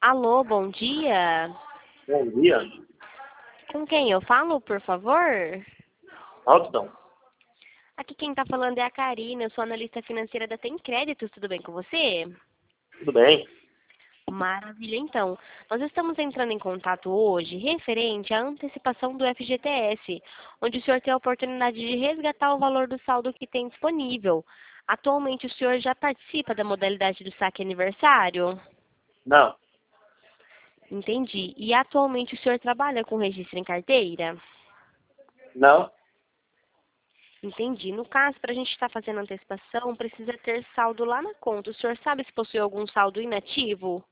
Alô, bom dia. Bom dia. Com quem eu falo, por favor? Altidão. Aqui quem tá falando é a Karina, eu sou analista financeira da Tem Créditos, tudo bem com você? Tudo bem? Maravilha, então. Nós estamos entrando em contato hoje referente à antecipação do FGTS, onde o senhor tem a oportunidade de resgatar o valor do saldo que tem disponível. Atualmente o senhor já participa da modalidade do saque aniversário? Não. Entendi. E atualmente o senhor trabalha com registro em carteira? Não. Entendi. No caso, para a gente estar fazendo antecipação, precisa ter saldo lá na conta. O senhor sabe se possui algum saldo inativo?